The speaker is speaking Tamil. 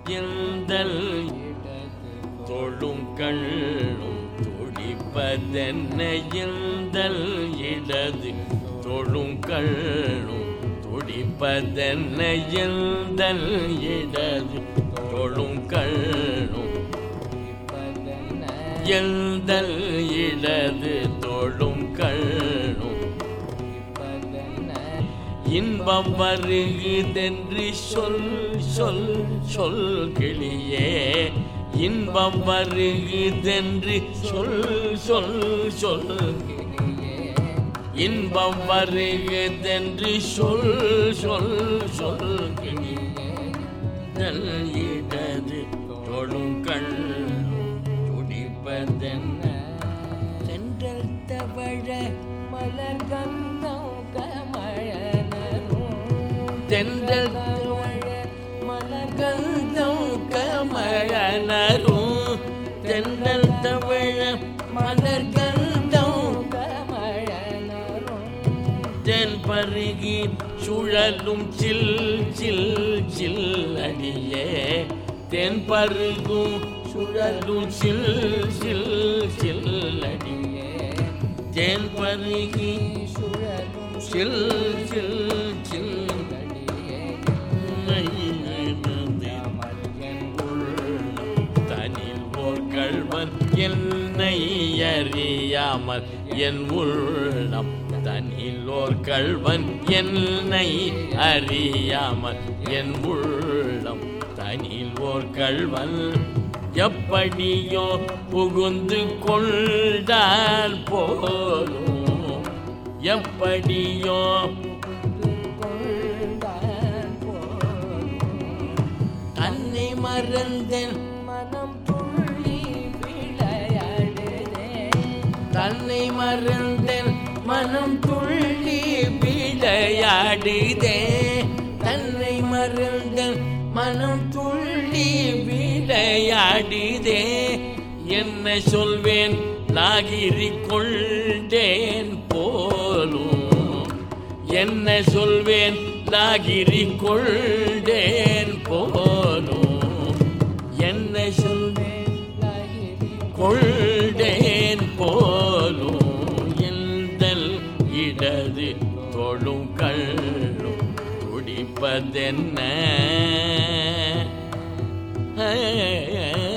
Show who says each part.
Speaker 1: எந்தல் தொழும் கண்ணும் துடிப்பதென்ன எந்தல் இடது தொழும் கண்ணும் துடிப்பதென்ன எந்தல் இடது தொழும் கண்ணும் எந்தல் இடது தொழும் கண்ணும் இன்பம் வருகுதென்று சொல் சொல் சொல் கிளியே இன்பம் வருகுதென்று சொல் சொல் சொல் இன்பம் வருகுதென்று சொல் சொல் சொல் கிளியே இடது தொழும் கண்ணும் துடிப்பதென்ன
Speaker 2: சென்றல் தவழ மலர் கந்தம் கமழனரும்
Speaker 1: தென்றல் தவழ
Speaker 2: மலர்
Speaker 1: கந்தம் கமழனரும் தென்றல் தவழ மலர் கந்தம்
Speaker 2: கமழனரும்
Speaker 1: தென் பருகி சுழலும் சில் சில் சில் அடியே தென் பருகும் சுழலும் சில் சில் சில் அடியே தென் பருகி
Speaker 2: சுழலும்
Speaker 1: சில் சில் சில் தனில் ஓர் கள்வன் என்னை அறியாமல் என் உள்ளம் தனில் ஓர் கள்வன் என்னை அறியாமல் என் உள்ளம் தனில் ஓர் கள்வன் எப்படியோ புகுந்து கொண்டால் போலும் எப்படியோ தன்னை மறந்தேன்
Speaker 2: மனம் துள்ளி விளையாடுதே
Speaker 1: தன்னை மறந்தேன் மனம் துள்ளி விளையாடுதே தன்னை மறந்தேன் மனம் துள்ளி விளையாடுதே என்ன சொல்வேன் லாகிரி கொண்டேன் போலும் என்ன சொல்வேன் லாகிரி கொண்டேன் போலும் என்ன சொல்வேன் கொண்டேன் போலும் எந்தல் இடது தொழும் கண்ணும் துடிப்பதென்ன